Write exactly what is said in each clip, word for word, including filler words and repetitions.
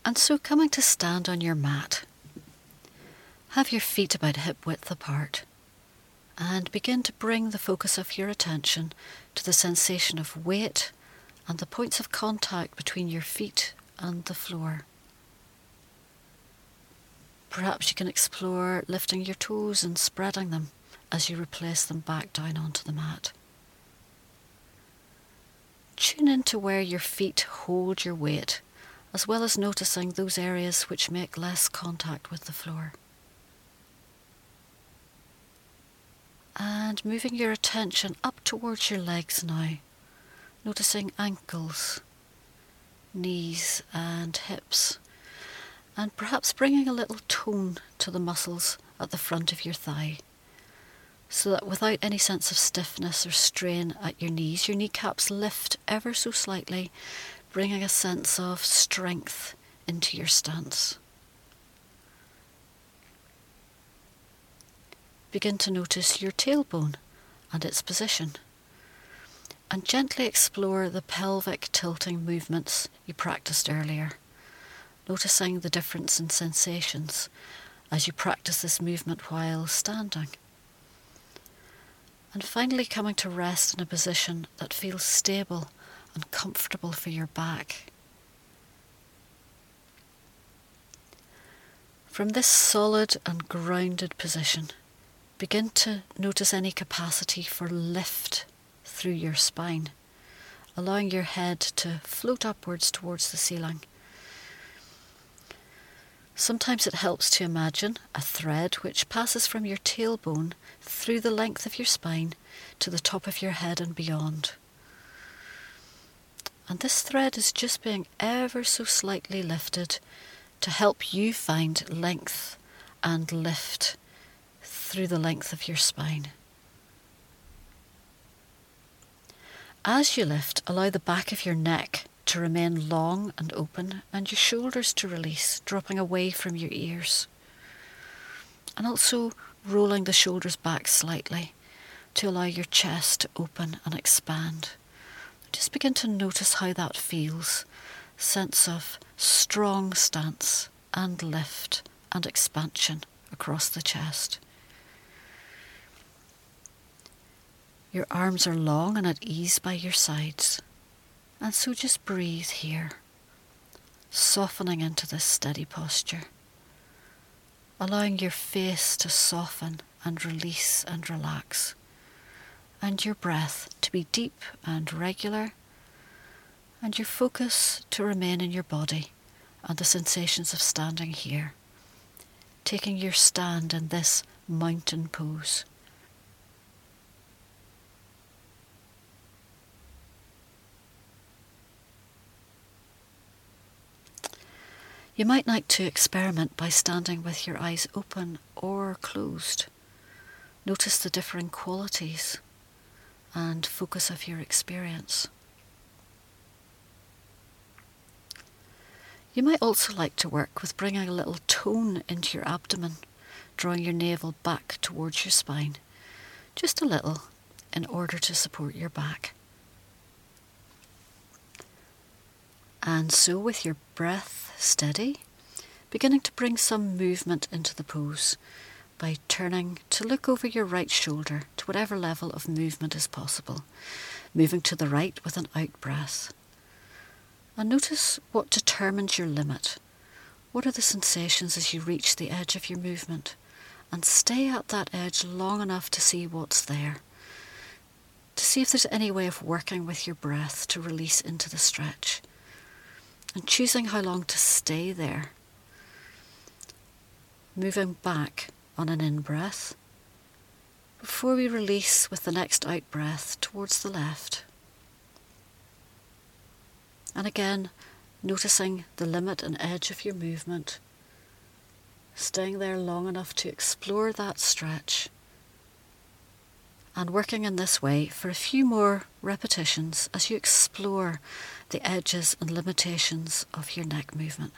And so coming to stand on your mat, have your feet about hip width apart and begin to bring the focus of your attention to the sensation of weight and the points of contact between your feet and the floor. Perhaps you can explore lifting your toes and spreading them as you replace them back down onto the mat. Tune into where your feet hold your weight, as well as noticing those areas which make less contact with the floor. And moving your attention up towards your legs now, noticing ankles, knees and hips, and perhaps bringing a little tone to the muscles at the front of your thigh, so that without any sense of stiffness or strain at your knees, your kneecaps lift ever so slightly, bringing a sense of strength into your stance. Begin to notice your tailbone and its position, and gently explore the pelvic tilting movements you practiced earlier, noticing the difference in sensations as you practice this movement while standing. And finally coming to rest in a position that feels stable and comfortable for your back. From this solid and grounded position, begin to notice any capacity for lift through your spine, allowing your head to float upwards towards the ceiling. Sometimes it helps to imagine a thread which passes from your tailbone through the length of your spine to the top of your head and beyond. And this thread is just being ever so slightly lifted to help you find length and lift through the length of your spine. As you lift, allow the back of your neck to remain long and open and your shoulders to release, dropping away from your ears. And also rolling the shoulders back slightly to allow your chest to open and expand. Just begin to notice how that feels. Sense of strong stance and lift and expansion across the chest. Your arms are long and at ease by your sides, and so just breathe here, softening into this steady posture, allowing your face to soften and release and relax, and your breath to be deep and regular, and your focus to remain in your body and the sensations of standing here, taking your stand in this mountain pose. You might like to experiment by standing with your eyes open or closed. Notice the differing qualities and focus of your experience. You might also like to work with bringing a little tone into your abdomen, drawing your navel back towards your spine, just a little, in order to support your back. And so with your breath steady, beginning to bring some movement into the pose by turning to look over your right shoulder to whatever level of movement is possible, moving to the right with an out breath. And notice what determines your limit. What are the sensations as you reach the edge of your movement? And stay at that edge long enough to see what's there, to see if there's any way of working with your breath to release into the stretch, and choosing how long to stay there. Moving back on an in-breath before we release with the next out-breath towards the left. And again, noticing the limit and edge of your movement, staying there long enough to explore that stretch, and working in this way for a few more repetitions as you explore the edges and limitations of your neck movement.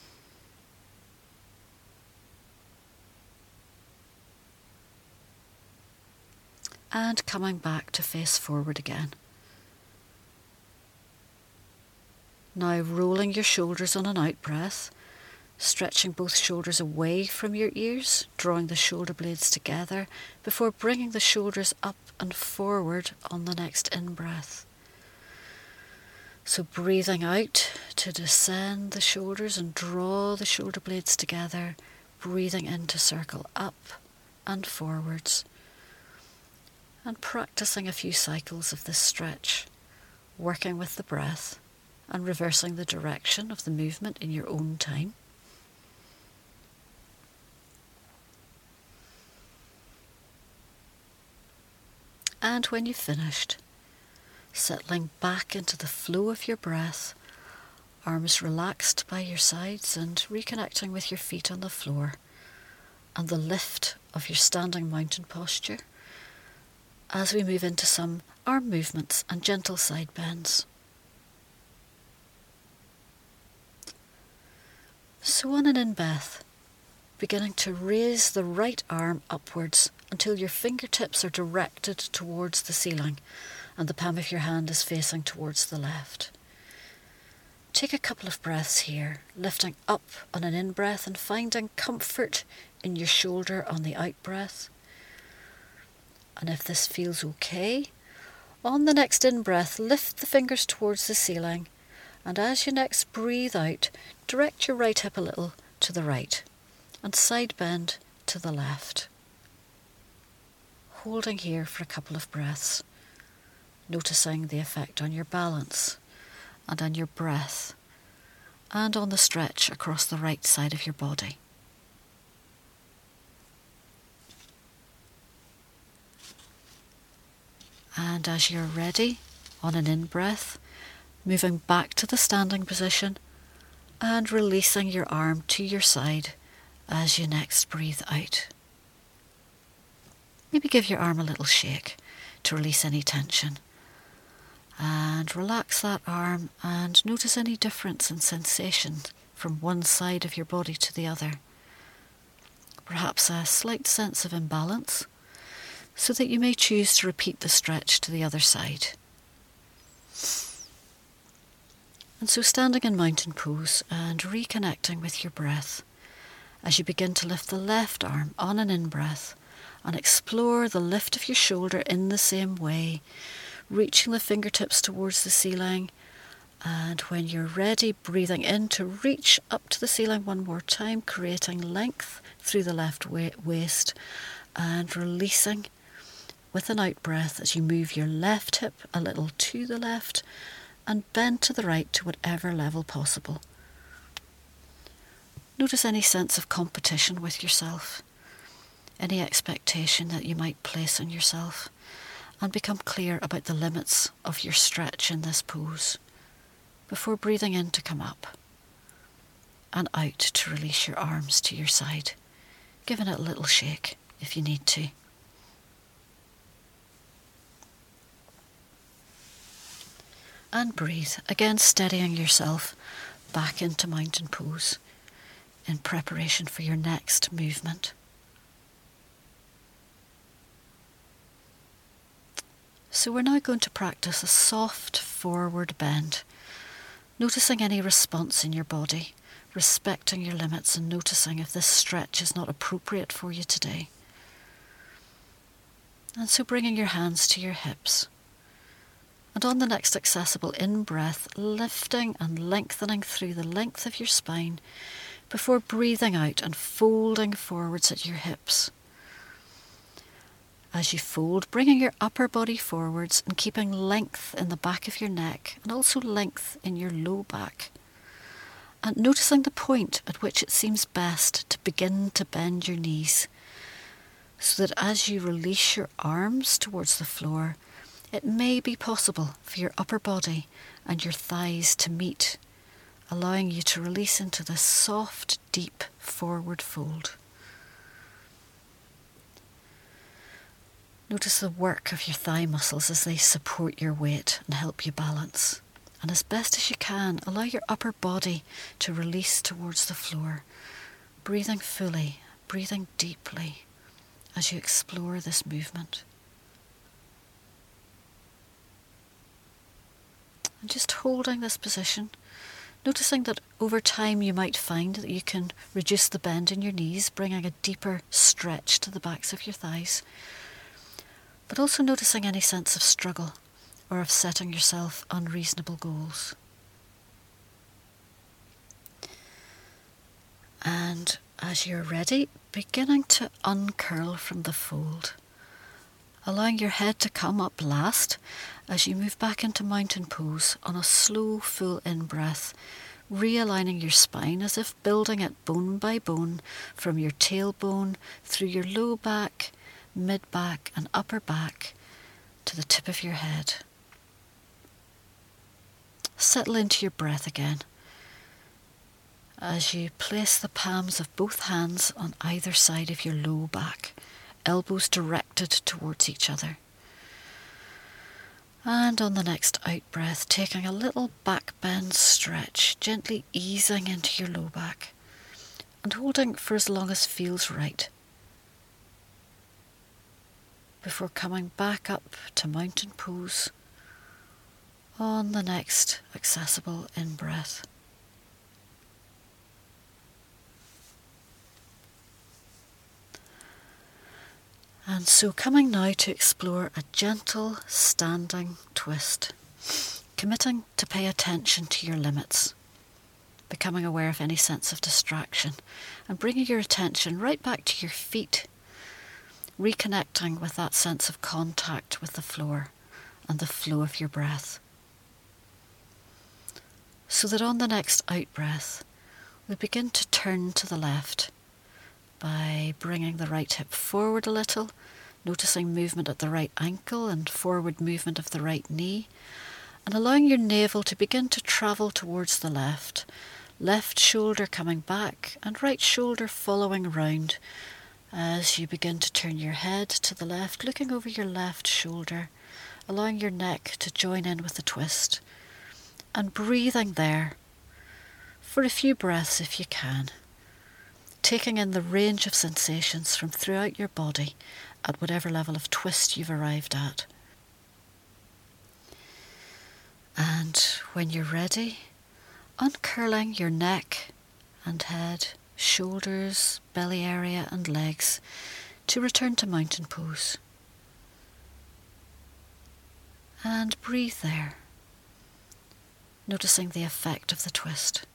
And coming back to face forward again. Now rolling your shoulders on an out breath stretching both shoulders away from your ears, drawing the shoulder blades together before bringing the shoulders up and forward on the next in-breath. So breathing out to descend the shoulders and draw the shoulder blades together, breathing in to circle up and forwards, and practicing a few cycles of this stretch, working with the breath and reversing the direction of the movement in your own time. And when you've finished, settling back into the flow of your breath, arms relaxed by your sides and reconnecting with your feet on the floor and the lift of your standing mountain posture as we move into some arm movements and gentle side bends. So on an in-breath, beginning to raise the right arm upwards until your fingertips are directed towards the ceiling and the palm of your hand is facing towards the left. Take a couple of breaths here, lifting up on an in-breath and finding comfort in your shoulder on the out-breath. And if this feels okay, on the next in-breath, lift the fingers towards the ceiling, and as you next breathe out, direct your right hip a little to the right and side bend to the left. Holding here for a couple of breaths, noticing the effect on your balance and on your breath and on the stretch across the right side of your body. And as you're ready, on an in-breath, moving back to the standing position and releasing your arm to your side as you next breathe out. Maybe give your arm a little shake to release any tension. And relax that arm and notice any difference in sensation from one side of your body to the other. Perhaps a slight sense of imbalance, so that you may choose to repeat the stretch to the other side. And so standing in mountain pose and reconnecting with your breath as you begin to lift the left arm on an in-breath and explore the lift of your shoulder in the same way, reaching the fingertips towards the ceiling, and when you're ready, breathing in to reach up to the ceiling one more time, creating length through the left waist and releasing with an out breath as you move your left hip a little to the left and bend to the right to whatever level possible. Notice any sense of competition with yourself, any expectation that you might place on yourself, and become clear about the limits of your stretch in this pose before breathing in to come up and out to release your arms to your side, giving it a little shake if you need to. And breathe, again steadying yourself back into mountain pose in preparation for your next movement. So we're now going to practice a soft forward bend, noticing any response in your body, respecting your limits and noticing if this stretch is not appropriate for you today. And so bringing your hands to your hips. And on the next accessible in-breath, lifting and lengthening through the length of your spine before breathing out and folding forwards at your hips. As you fold, bringing your upper body forwards and keeping length in the back of your neck and also length in your low back. And noticing the point at which it seems best to begin to bend your knees, so that as you release your arms towards the floor, it may be possible for your upper body and your thighs to meet, allowing you to release into this soft, deep forward fold. Notice the work of your thigh muscles as they support your weight and help you balance. And as best as you can, allow your upper body to release towards the floor, breathing fully, breathing deeply as you explore this movement. And just holding this position, Noticing that over time you might find that you can reduce the bend in your knees, bringing a deeper stretch to the backs of your thighs. But also noticing any sense of struggle or of setting yourself unreasonable goals. And as you're ready, beginning to uncurl from the fold, allowing your head to come up last as you move back into mountain pose on a slow, full in-breath, realigning your spine as if building it bone by bone from your tailbone through your low back, mid-back and upper back to the tip of your head. Settle into your breath again as you place the palms of both hands on either side of your low back, elbows directed towards each other. And on the next out-breath, taking a little back bend stretch, gently easing into your low back and holding for as long as feels right before coming back up to mountain pose on the next accessible in-breath. And so coming now to explore a gentle standing twist, committing to pay attention to your limits, becoming aware of any sense of distraction and bringing your attention right back to your feet, reconnecting with that sense of contact with the floor and the flow of your breath. So that on the next out-breath, we begin to turn to the left by bringing the right hip forward a little, noticing movement at the right ankle and forward movement of the right knee, and allowing your navel to begin to travel towards the left, left shoulder coming back and right shoulder following round as you begin to turn your head to the left, looking over your left shoulder, allowing your neck to join in with the twist, and breathing there for a few breaths if you can, taking in the range of sensations from throughout your body at whatever level of twist you've arrived at. And when you're ready, uncurling your neck and head, shoulders, belly area and legs to return to mountain pose. And breathe there, noticing the effect of the twist.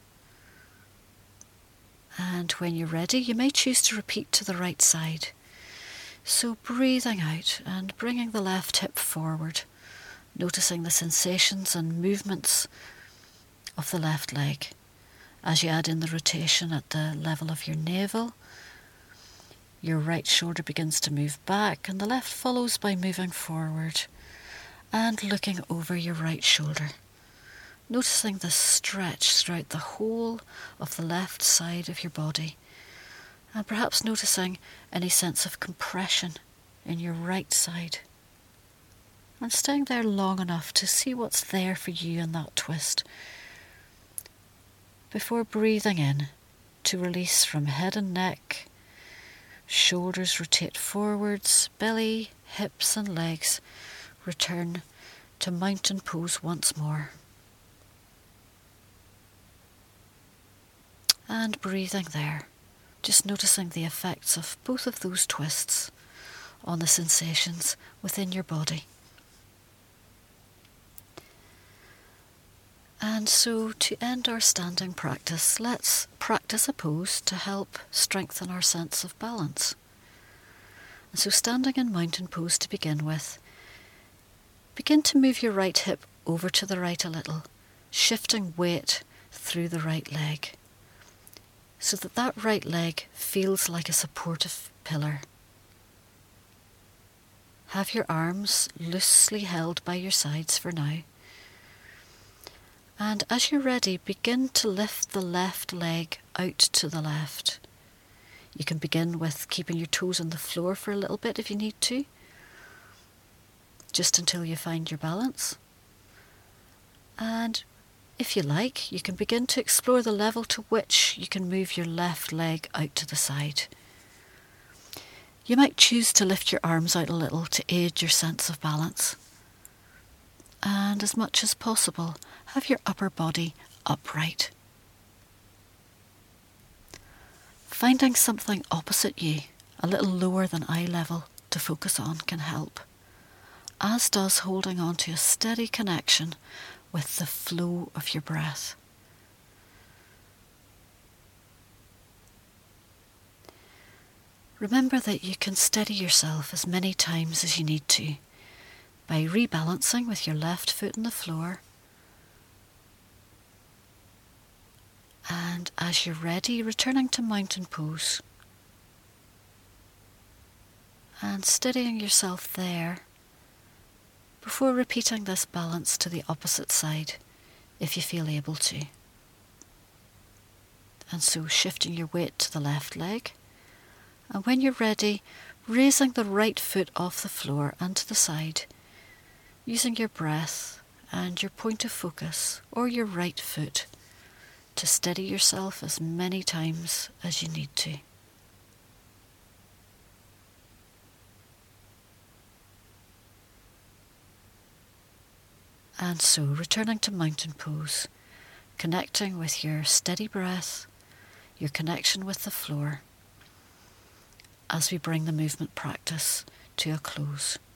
And when you're ready, you may choose to repeat to the right side. So breathing out and bringing the left hip forward, noticing the sensations and movements of the left leg as you add in the rotation at the level of your navel. Your right shoulder begins to move back and the left follows by moving forward and looking over your right shoulder. Noticing the stretch throughout the whole of the left side of your body, and perhaps noticing any sense of compression in your right side. And staying there long enough to see what's there for you in that twist, before breathing in to release from head and neck, shoulders rotate forwards, belly, hips and legs return to mountain pose once more. And breathing there, just noticing the effects of both of those twists on the sensations within your body. And so to end our standing practice, let's practice a pose to help strengthen our sense of balance. And so standing in mountain pose to begin with, begin to move your right hip over to the right a little, shifting weight through the right leg, so that that right leg feels like a supportive pillar. Have your arms loosely held by your sides for now. And as you're ready, begin to lift the left leg out to the left. You can begin with keeping your toes on the floor for a little bit if you need to, just until you find your balance. And if you like, you can begin to explore the level to which you can move your left leg out to the side. You might choose to lift your arms out a little to aid your sense of balance. And as much as possible, have your upper body upright, Finding something opposite you, a little lower than eye level, to focus on can help, as does holding on to a steady connection with the flow of your breath. Remember that you can steady yourself as many times as you need to by rebalancing with your left foot on the floor, and as you're ready, returning to mountain pose and steadying yourself there before repeating this balance to the opposite side if you feel able to. And so shifting your weight to the left leg, and when you're ready, raising the right foot off the floor and to the side, using your breath and your point of focus or your right foot to steady yourself as many times as you need to. And so returning to mountain pose, connecting with your steady breath, your connection with the floor, as we bring the movement practice to a close.